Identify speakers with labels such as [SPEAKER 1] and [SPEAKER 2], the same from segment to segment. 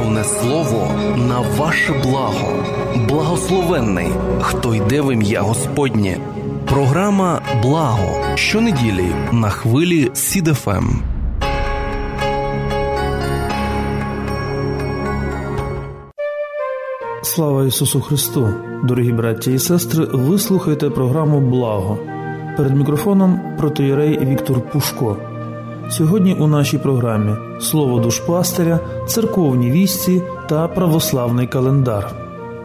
[SPEAKER 1] наставне слово на ваше благо. Благословенний, хто йде в ім'я Господнє. Програма «Благо» щонеділі на хвилі Seed FM.
[SPEAKER 2] Слава Ісусу Христу! Дорогі браття і сестри, ви слухаєте програму «Благо». Перед мікрофоном протоієрей Віктор Пушко. Сьогодні у нашій програмі «Слово душпастиря», «Церковні вісті» та «Православний календар».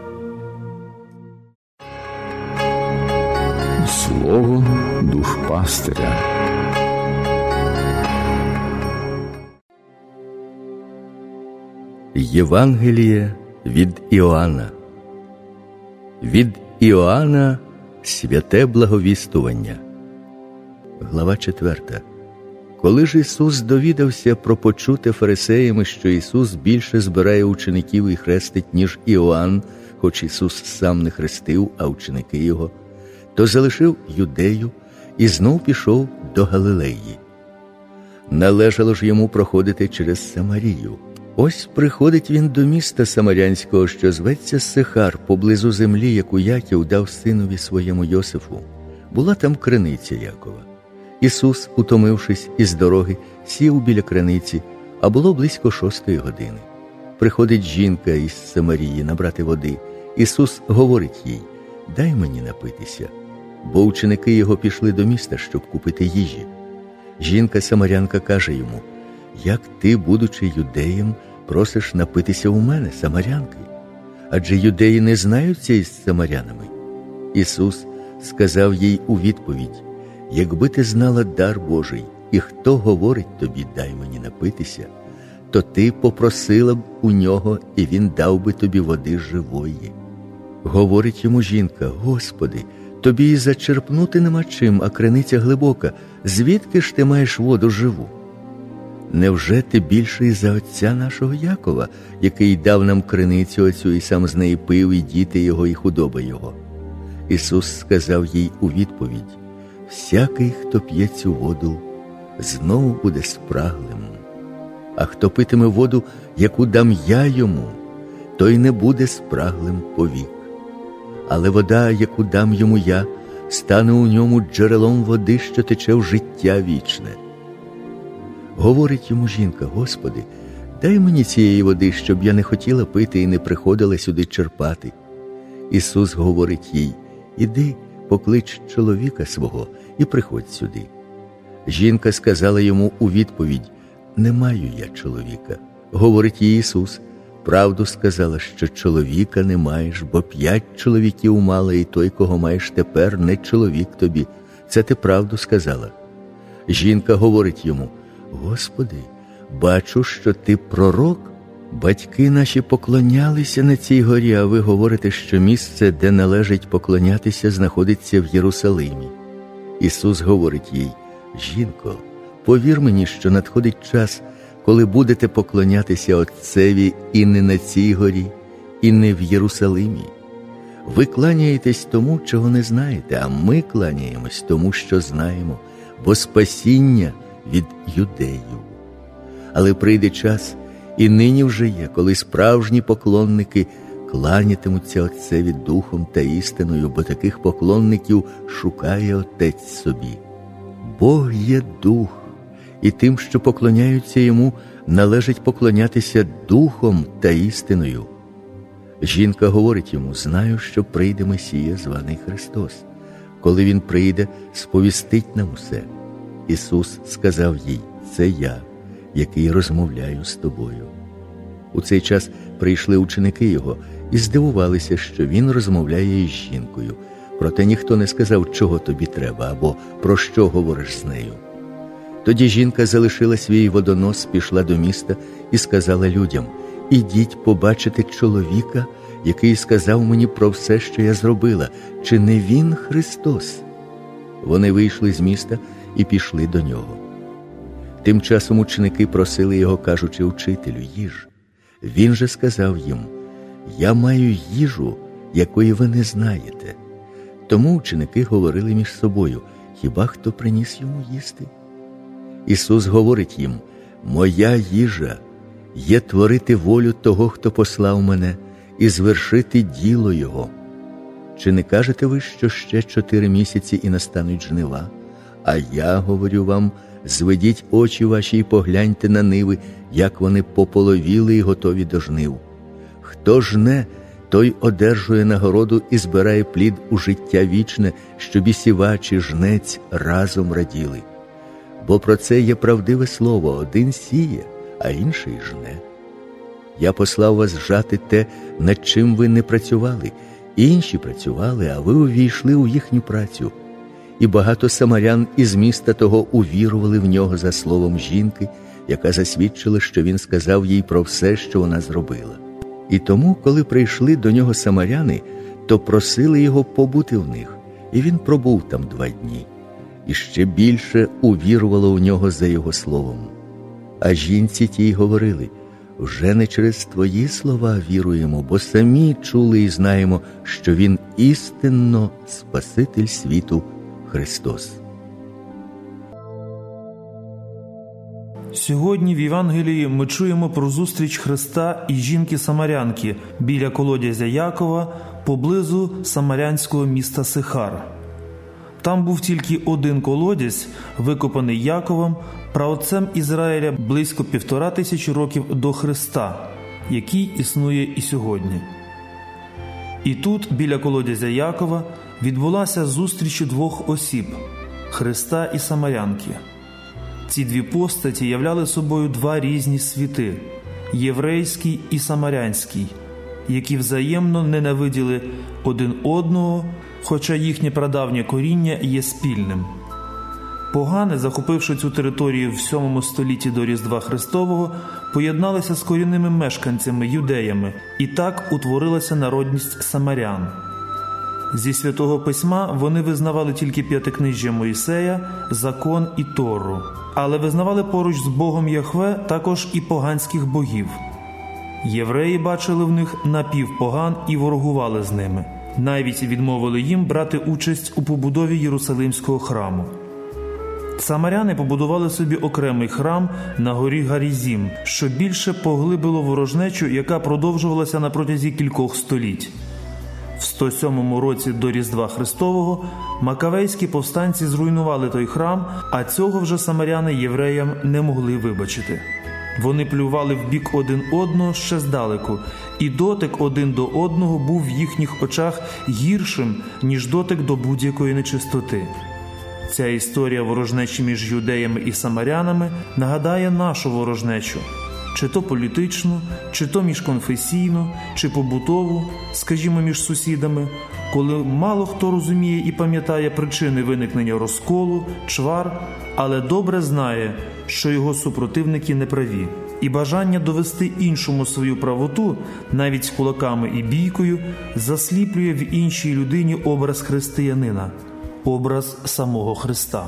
[SPEAKER 3] Слово душпастиря. Євангеліє від Іоанна. Від Іоанна святе благовістування. Глава 4. Коли ж Ісус довідався про почуте фарисеями, що Ісус більше збирає учеників і хрестить, ніж Іоанн, хоч Ісус сам не хрестив, а ученики Його, то залишив Юдею і знов пішов до Галилеї. Належало ж йому проходити через Самарію. Ось приходить він до міста Самарянського, що зветься Сихар, поблизу землі, яку Яків дав синові своєму Йосифу. Була там криниця Якова. Ісус, утомившись із дороги, сів біля криниці, а було близько 6 години. Приходить жінка із Самарії набрати води. Ісус говорить їй: «Дай мені напитися», бо ученики його пішли до міста, щоб купити їжі. Жінка-самарянка каже йому: «Як ти, будучи юдеєм, просиш напитися у мене, самарянки? Адже юдеї не знаються із самарянами». Ісус сказав їй у відповідь: «Якби ти знала дар Божий, і хто говорить тобі, дай мені напитися, то ти попросила б у нього, і він дав би тобі води живої». Говорить йому жінка: «Господи, тобі і зачерпнути нема чим, а криниця глибока. Звідки ж ти маєш воду живу? Невже ти більший за отця нашого Якова, який дав нам криницю оцю, і сам з неї пив, і діти його, і худоба його?» Ісус сказав їй у відповідь: «Всякий, хто п'є цю воду, знову буде спраглим. А хто питиме воду, яку дам я йому, той не буде спраглим повік. Але вода, яку дам йому я, стане у ньому джерелом води, що тече в життя вічне». Говорить йому жінка: «Господи, дай мені цієї води, щоб я не хотіла пити і не приходила сюди черпати». Ісус говорить їй: «Іди, поклич чоловіка свого і приходь сюди». Жінка сказала йому у відповідь: «Не маю я чоловіка». Говорить їй Ісус: «Правду сказала, що чоловіка не маєш, бо 5 чоловіків мала, і той, кого маєш тепер, не чоловік тобі. Це ти правду сказала». Жінка говорить йому: «Господи, бачу, що ти пророк. Батьки наші поклонялися на цій горі, а ви говорите, що місце, де належить поклонятися, знаходиться в Єрусалимі». Ісус говорить їй: «Жінко, повір мені, що надходить час, коли будете поклонятися Отцеві і не на цій горі, і не в Єрусалимі. Ви кланяєтесь тому, чого не знаєте, а ми кланяємось тому, що знаємо, бо спасіння від юдеїв. Але прийде час, і нині вже є, коли справжні поклонники кланятимуться Отцеві духом та істиною, бо таких поклонників шукає Отець собі. Бог є дух, і тим, що поклоняються йому, належить поклонятися духом та істиною». Жінка говорить йому: «Знаю, що прийде Месія, званий Христос. Коли він прийде, сповістить нам усе». Ісус сказав їй: «Це я, який розмовляю з тобою». У цей час прийшли ученики його і здивувалися, що він розмовляє із жінкою. Проте ніхто не сказав, чого тобі треба, або про що говориш з нею. Тоді жінка залишила свій водонос, пішла до міста і сказала людям: «Ідіть побачити чоловіка, який сказав мені про все, що я зробила. Чи не він Христос?» Вони вийшли з міста і пішли до нього. Тим часом ученики просили його, кажучи: «Учителю, їж». Він же сказав їм: «Я маю їжу, якої ви не знаєте». Тому ученики говорили між собою: «Хіба хто приніс йому їсти?» Ісус говорить їм: «Моя їжа є творити волю того, хто послав мене, і звершити діло Його. Чи не кажете ви, що ще 4 місяці і настануть жнива? А я говорю вам, зведіть очі ваші і погляньте на ниви, як вони пополовіли і готові до жнив. Хто жне, той одержує нагороду і збирає плід у життя вічне, щоб і сівач, і жнець разом раділи. Бо про це є правдиве слово: один сіє, а інший жне. Я послав вас жати те, над чим ви не працювали. Інші працювали, а ви увійшли у їхню працю. І багато самарян із міста того увірували в нього за словом жінки, яка засвідчила, що він сказав їй про все, що вона зробила. І тому, коли прийшли до нього самаряни, то просили його побути в них, і він пробув там 2 дні. І ще більше увірувало в нього за його словом. А жінці тій говорили: вже не через твої слова віруємо, бо самі чули і знаємо, що він істинно Спаситель світу Христос.
[SPEAKER 2] Сьогодні в Євангелії ми чуємо про зустріч Христа і жінки-самарянки біля колодязя Якова поблизу самарянського міста Сихар. Там був тільки один колодязь, викопаний Яковом, праотцем Ізраїля близько 1500 років до Христа, який існує і сьогодні. І тут, біля колодязя Якова, відбулася зустріч 2 осіб – Христа і самарянки. Ці 2 постаті являли собою 2 різні світи – єврейський і самарянський, які взаємно ненавиділи один одного, хоча їхнє прадавнє коріння є спільним. Погани, захопивши цю територію в 7 столітті до Різдва Христового, поєдналися з корінними мешканцями, юдеями, і так утворилася народність самарян. Зі Святого Письма вони визнавали тільки п'ятикнижжя Мойсея, закон і Тору, але визнавали поруч з Богом Яхве також і поганських богів. Євреї бачили в них напівпоган і ворогували з ними. Навіть відмовили їм брати участь у побудові Єрусалимського храму. Самаряни побудували собі окремий храм на горі Гарізім, що більше поглибило ворожнечу, яка продовжувалася на протязі кількох століть. В 107 році до Різдва Христового макавейські повстанці зруйнували той храм, а цього вже самаряни євреям не могли вибачити. Вони плювали в бік один одного ще здалеку, і дотик один до одного був в їхніх очах гіршим, ніж дотик до будь-якої нечистоти. Ця історія ворожнечі між юдеями і самарянами нагадає нашу ворожнечу, чи то політичну, чи то міжконфесійну, чи побутову, скажімо, між сусідами, коли мало хто розуміє і пам'ятає причини виникнення розколу, чвар, але добре знає, що його супротивники неправі. І бажання довести іншому свою правоту, навіть з кулаками і бійкою, засліплює в іншій людині образ християнина, образ самого Христа.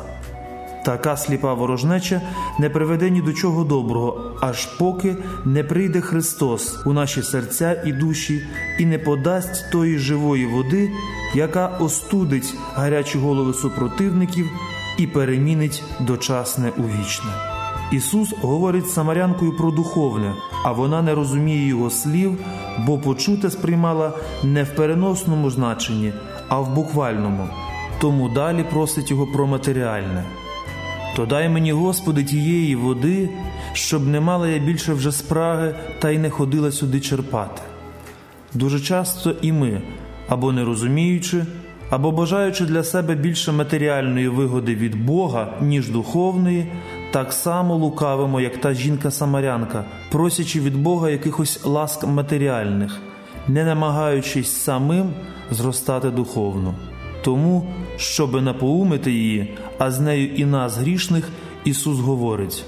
[SPEAKER 2] Така сліпа ворожнеча не приведе ні до чого доброго, аж поки не прийде Христос у наші серця і душі і не подасть тої живої води, яка остудить гарячі голови супротивників і перемінить дочасне у вічне. Ісус говорить з самарянкою про духовне, а вона не розуміє Його слів, бо почуте сприймала не в переносному значенні, а в буквальному. Тому далі просить Його про матеріальне. «То дай мені, Господи, тієї води, щоб не мала я більше вже спраги та й не ходила сюди черпати». Дуже часто і ми, або не розуміючи, або бажаючи для себе більше матеріальної вигоди від Бога, ніж духовної, так само лукавимо, як та жінка-самарянка, просячи від Бога якихось ласк матеріальних, не намагаючись самим зростати духовно. Тому, щоби напоумити її, а з нею і нас, грішних, Ісус говорить: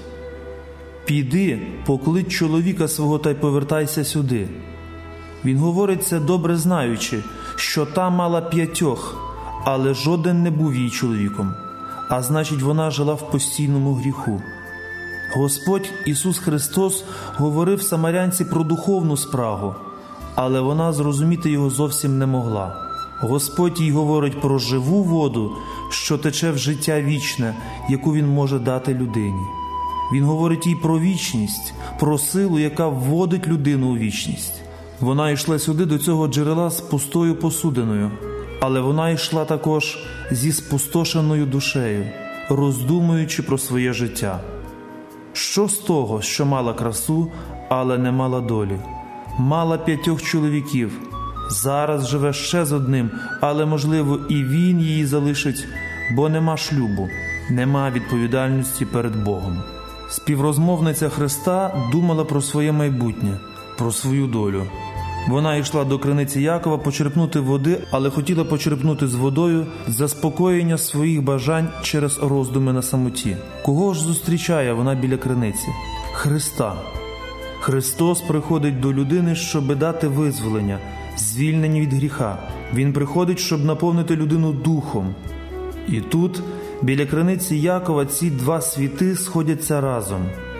[SPEAKER 2] «Піди, поклич чоловіка свого та й повертайся сюди». Він говорить це добре знаючи, що та мала 5, але жоден не був її чоловіком, а значить вона жила в постійному гріху. Господь Ісус Христос говорив самарянці про духовну спрагу, але вона зрозуміти Його зовсім не могла. Господь їй говорить про живу воду, що тече в життя вічне, яку Він може дати людині. Він говорить їй про вічність, про силу, яка вводить людину у вічність. Вона йшла сюди до цього джерела з пустою посудиною, але вона йшла також зі спустошеною душею, роздумуючи про своє життя. Що з того, що мала красу, але не мала долі? Мала 5 чоловіків, зараз живе ще з одним, але, можливо, і він її залишить, бо нема шлюбу, нема відповідальності перед Богом. Співрозмовниця Христа думала про своє майбутнє, про свою долю. Вона йшла до криниці Якова почерпнути води, але хотіла почерпнути з водою заспокоєння своїх бажань через роздуми на самоті. Кого ж зустрічає вона біля криниці? Христа. Христос приходить до людини, щоб дати визволення, звільнення від гріха. Він приходить, щоб наповнити людину духом. І тут, біля криниці Якова, ці 2 світи сходяться разом.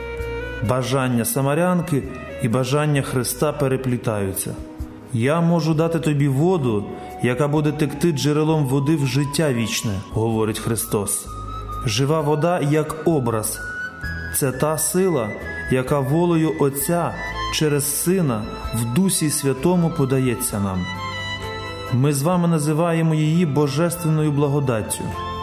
[SPEAKER 2] Бажання самарянки і бажання Христа переплітаються. «Я можу дати тобі воду, яка буде текти джерелом води в життя вічне», – говорить Христос. Жива вода як образ – це та сила, яка волею Отця через Сина в Дусі Святому подається нам. Ми з вами називаємо її Божественною благодаттю.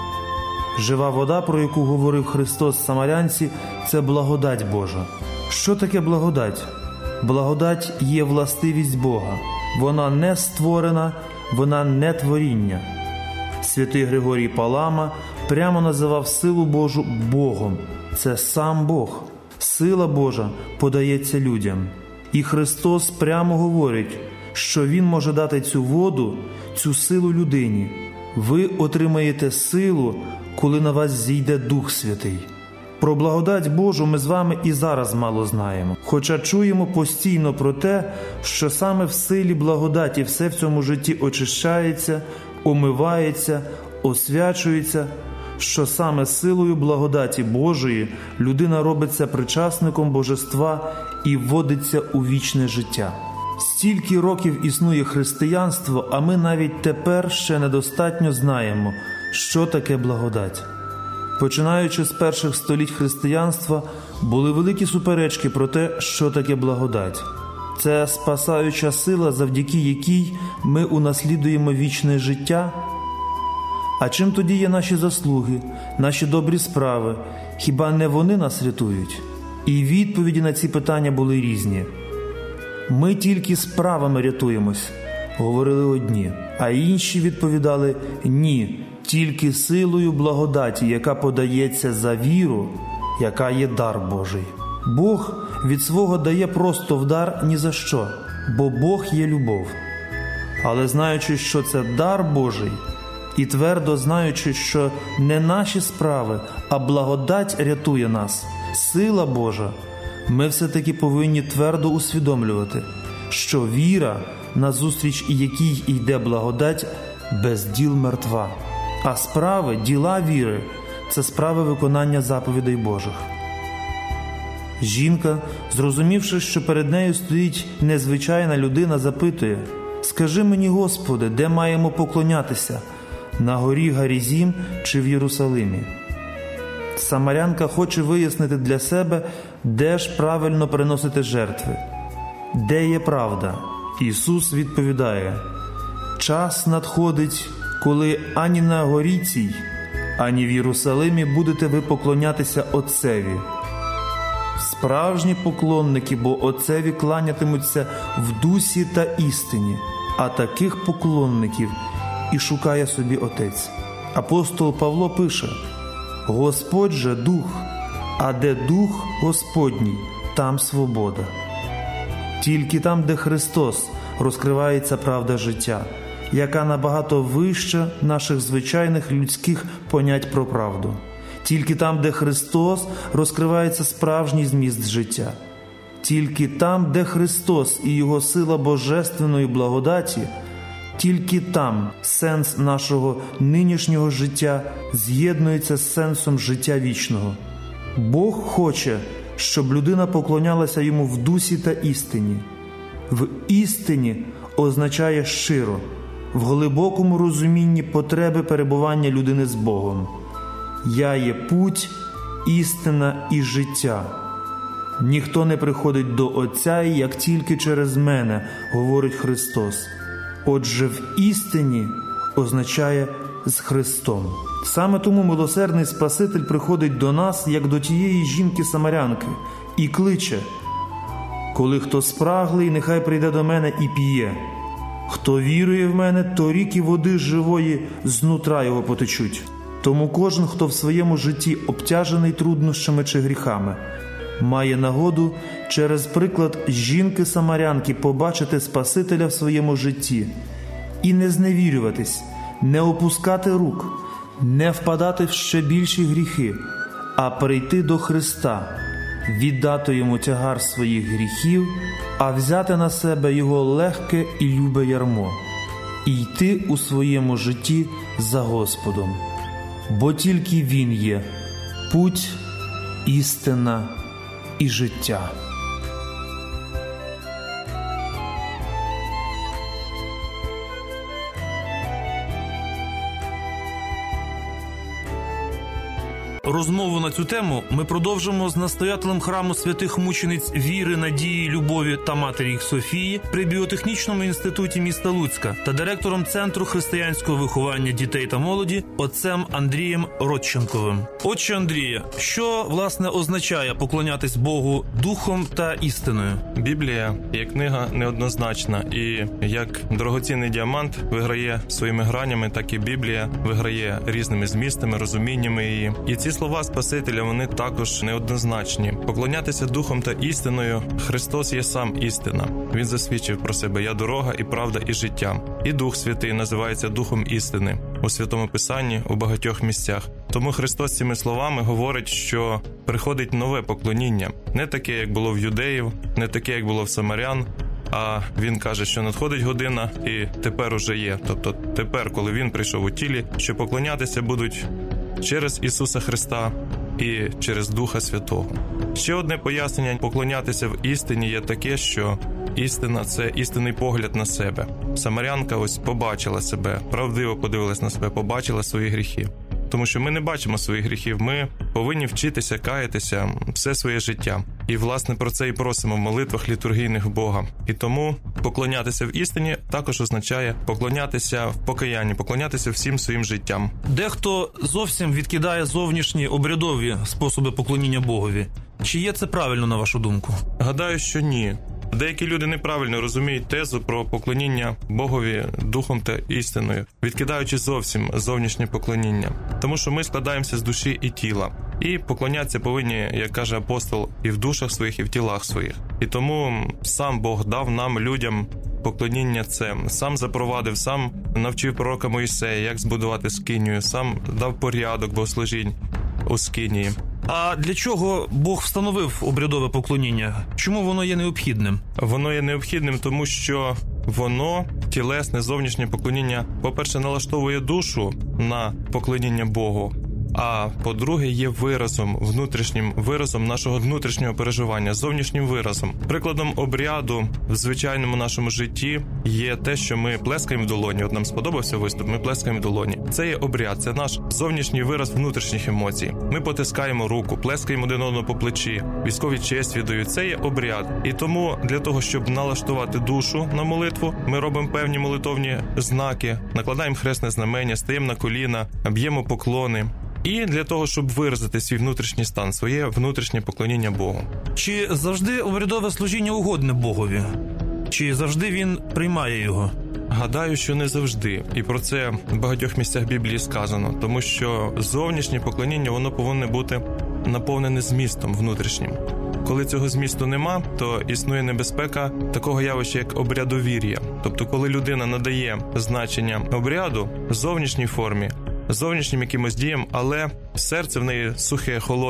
[SPEAKER 2] Жива вода, про яку говорив Христос самарянці, це благодать Божа. Що таке благодать? Благодать є властивість Бога. Вона не створена, вона не творіння. Святий Григорій Палама прямо називав силу Божу Богом. Це сам Бог. Сила Божа подається людям. І Христос прямо говорить, що Він може дати цю воду, цю силу людині. Ви отримаєте силу, коли на вас зійде Дух Святий. Про благодать Божу ми з вами і зараз мало знаємо, хоча чуємо постійно про те, що саме в силі благодаті все в цьому житті очищається, омивається, освячується, що саме силою благодаті Божої людина робиться причасником Божества і вводиться у вічне життя. Стільки років існує християнство, а ми навіть тепер ще недостатньо знаємо, що таке благодать. Починаючи з перших століть християнства, були великі суперечки про те, що таке благодать. Це спасаюча сила, завдяки якій ми унаслідуємо вічне життя. А чим тоді є наші заслуги, наші добрі справи? Хіба не вони нас рятують? І відповіді на ці питання були різні. «Ми тільки справами рятуємось», – говорили одні, а інші відповідали «Ні, тільки силою благодаті, яка подається за віру, яка є дар Божий». Бог від свого дає просто в дар ні за що, бо Бог є любов. Але знаючи, що це дар Божий, і твердо знаючи, що не наші справи, а благодать рятує нас, сила Божа, ми все-таки повинні твердо усвідомлювати, що віра, назустріч якій йде благодать, без діл мертва. А справи, діла віри – це справи виконання заповідей Божих. Жінка, зрозумівши, що перед нею стоїть незвичайна людина, запитує: «Скажи мені, Господи, де маємо поклонятися? На горі Гарізім чи в Єрусалимі?» Самарянка хоче вияснити для себе, де ж правильно приносити жертви, де є правда. Ісус відповідає: «Час надходить, коли ані на горі цій, ані в Єрусалимі будете ви поклонятися Отцеві». Справжні поклонники, бо Отцеві кланятимуться в дусі та істині, а таких поклонників і шукає собі Отець. Апостол Павло пише: «Господь же Дух, а де Дух Господній, там свобода». Тільки там, де Христос, розкривається правда життя, яка набагато вища наших звичайних людських понять про правду. Тільки там, де Христос, розкривається справжній зміст життя. Тільки там, де Христос і Його сила божественної благодаті, тільки там сенс нашого нинішнього життя з'єднується з сенсом життя вічного. Бог хоче, щоб людина поклонялася Йому в дусі та істині. В істині означає щиро, в глибокому розумінні потреби перебування людини з Богом. «Я є путь, істина і життя. Ніхто не приходить до Отця, як тільки через мене, говорить Христос. Отже, в істині означає з Христом. Саме тому милосердний Спаситель приходить до нас, як до тієї жінки-самарянки, і кличе: «Коли хто спраглий, нехай прийде до мене і п'є. Хто вірує в мене, то ріки води живої знутра його потечуть». Тому кожен, хто в своєму житті обтяжений труднощами чи гріхами, має нагоду через приклад жінки-самарянки побачити Спасителя в своєму житті і не зневірюватись, не опускати рук, не впадати в ще більші гріхи, а прийти до Христа, віддати Йому тягар своїх гріхів, а взяти на себе Його легке і любе ярмо і йти у своєму житті за Господом. Бо тільки Він є путь, істина і життя.
[SPEAKER 1] Розмову на цю тему ми продовжимо з настоятелем храму святих мучениць віри, надії, любові та матері їх Софії при біотехнічному інституті міста Луцька та директором Центру християнського виховання дітей та молоді отцем Андрієм Родченковим. Отче Андріє, що, власне, означає поклонятись Богу духом та істиною?
[SPEAKER 4] Біблія є книга неоднозначна, і як дорогоцінний діамант виграє своїми гранями, так і Біблія виграє різними змістами, розуміннями її. І ці слова Спасителя, вони також неоднозначні. Поклонятися духом та істиною. Христос є сам істина. Він засвідчив про себе: «Я дорога, і правда, і життя». І Дух Святий називається Духом істини у Святому Писанні у багатьох місцях. Тому Христос цими словами говорить, що приходить нове поклоніння. Не таке, як було в юдеїв, не таке, як було в самарян, а Він каже, що надходить година і тепер уже є. Тобто тепер, коли Він прийшов у тілі, що поклонятися будуть через Ісуса Христа і через Духа Святого. Ще одне пояснення поклонятися в істині є таке, що істина – це істинний погляд на себе. Самарянка ось побачила себе, правдиво подивилась на себе, побачила свої гріхи. Тому що ми не бачимо своїх гріхів, ми повинні вчитися, каятися все своє життя. І, власне, про це і просимо в молитвах літургійних Бога. І тому поклонятися в істині також означає поклонятися в покаянні, поклонятися всім своїм життям.
[SPEAKER 1] Дехто зовсім відкидає зовнішні обрядові способи поклоніння Богові. Чи є це правильно, на вашу думку?
[SPEAKER 4] Гадаю, що ні. Деякі люди неправильно розуміють тезу про поклоніння Богові духом та істиною, відкидаючи зовсім зовнішнє поклоніння. Тому що ми складаємося з душі і тіла. І поклонятися повинні, як каже апостол, і в душах своїх, і в тілах своїх. І тому сам Бог дав нам, людям, поклоніння це. Сам запровадив, сам навчив пророка Мойсея, як збудувати скинію, сам дав порядок богослужінь у скинії.
[SPEAKER 1] А для чого Бог встановив обрядове поклоніння? Чому воно є необхідним?
[SPEAKER 4] Воно є необхідним, тому що воно, тілесне, зовнішнє поклоніння, по-перше, налаштовує душу на поклоніння Богу, а по-друге, є виразом, внутрішнім виразом нашого внутрішнього переживання, зовнішнім виразом. Прикладом обряду в звичайному нашому житті є те, що ми плескаємо в долоні. От нам сподобався виступ, ми плескаємо в долоні. Це є обряд, це наш зовнішній вираз внутрішніх емоцій. Ми потискаємо руку, плескаємо один одного по плечі, військові честь віддають. Це є обряд. І тому для того, щоб налаштувати душу на молитву, ми робимо певні молитовні знаки, накладаємо хресне знамення, стаємо на коліна, б'ємо поклони. І для того, щоб виразити свій внутрішній стан, своє внутрішнє поклоніння Богу.
[SPEAKER 1] Чи завжди обрядове служіння угодне Богові? Чи завжди Він приймає його?
[SPEAKER 4] Гадаю, що не завжди. І про це в багатьох місцях Біблії сказано. Тому що зовнішнє поклоніння, воно повинно бути наповнене змістом внутрішнім. Коли цього змісту нема, то існує небезпека такого явища, як обрядовір'я. Тобто, коли людина надає значення обряду в зовнішній формі, зовнішнім якимось діям, але серце в неї сухе, холодне,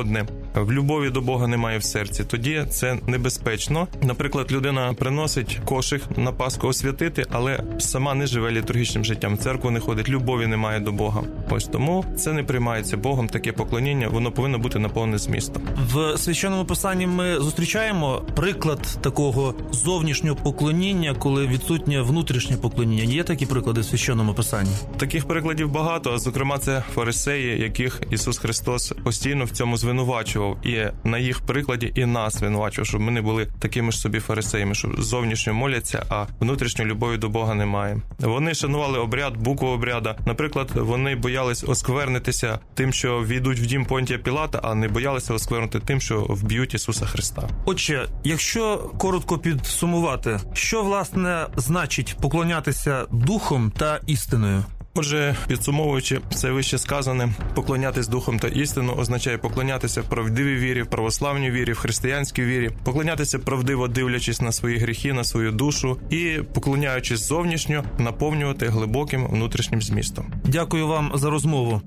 [SPEAKER 4] в любові до Бога немає в серці, тоді це небезпечно. Наприклад, людина приносить кошик на Пасху освятити, але сама не живе літургічним життям, в церкву не ходить, любові немає до Бога. Ось тому це не приймається Богом, таке поклоніння, воно повинно бути наповнене змістом.
[SPEAKER 1] В Священному Писанні ми зустрічаємо приклад такого зовнішнього поклоніння, коли відсутнє внутрішнє поклоніння. Є такі приклади в Священному Писанні?
[SPEAKER 4] Таких прикладів багато, зокрема це фарисеї, яких Ісус Христос постійно в цьому звинувачував. І на їх прикладі і нас звинувачував, щоб ми не були такими ж собі фарисеями, що зовнішньо моляться, а внутрішньої любові до Бога немає. Вони шанували обряд, букву обряда. Наприклад, вони боялись осквернитися тим, що війдуть в дім Понтія Пілата, а не боялися осквернити тим, що вб'ють Ісуса Христа.
[SPEAKER 1] Отже, якщо коротко підсумувати, що, власне, значить поклонятися духом та істиною?
[SPEAKER 4] Отже, підсумовуючи все вище сказане, поклонятись духом та істину означає поклонятися правдивій вірі, в православній вірі, в християнській вірі, поклонятися правдиво, дивлячись на свої гріхи, на свою душу і, поклоняючись зовнішньо, наповнювати глибоким внутрішнім змістом.
[SPEAKER 1] Дякую вам за розмову.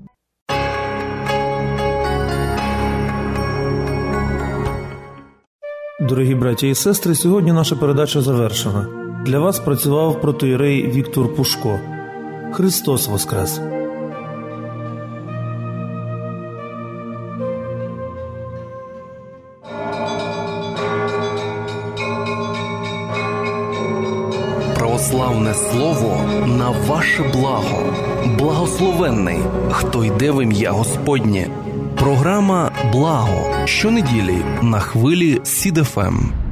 [SPEAKER 2] Дорогі браті і сестри, сьогодні наша передача завершена. Для вас працював протоієрей Віктор Пушко. Христос воскрес!
[SPEAKER 5] Православне слово на ваше благо. Благословенний, хто йде в ім'я Господнє. Програма «Благо» щонеділі на хвилі СІД-ФМ.